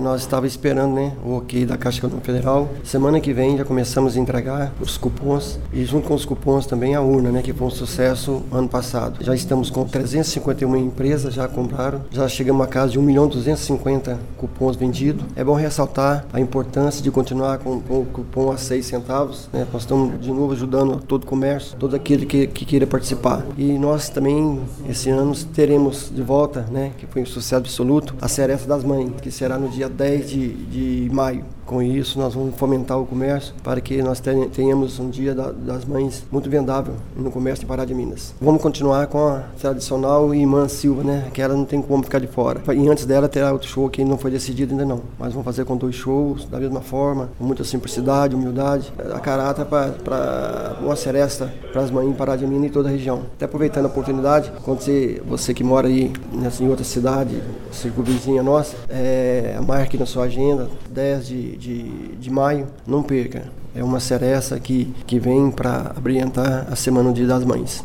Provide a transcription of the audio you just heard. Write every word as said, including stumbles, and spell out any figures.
nós estávamos esperando, né, o ok da Caixa Econômica Federal. Semana que vem já começamos a entregar os cupons e junto com os cupons também a urna, né, que foi um sucesso ano passado. Já estamos com trezentas e cinquenta e uma empresas, já compraram, já chegamos a casa de um milhão duzentos e cinquenta cupons vendidos. É bom ressaltar a importância de continuar com, com o cupom a seis centavos, né? Nós estamos de novo ajudando todo o comércio, todo aquele que, que queira participar. E nós também, esse ano, teremos de volta, né, que foi um sucesso absoluto, a Seresta das Mães, que será no dia dez de, de maio. Com isso, nós vamos fomentar o comércio para que nós tenhamos um dia da, das mães muito vendável no comércio de Pará de Minas. Vamos continuar com a tradicional Irmã Silva, né? Que ela não tem como ficar de fora. E antes dela terá outro show que não foi decidido ainda não. Mas vamos fazer com dois shows, da mesma forma, com muita simplicidade, humildade, a caráter para uma seresta para as mães em Pará de Minas e toda a região. Até aproveitando a oportunidade, quando você, você que mora aí nessa, em outra cidade, circunvizinha nossa, é, marque na sua agenda, dez de De, de maio, não perca. É uma seresta que, que vem para abrilhantar a Semana do Dia das Mães.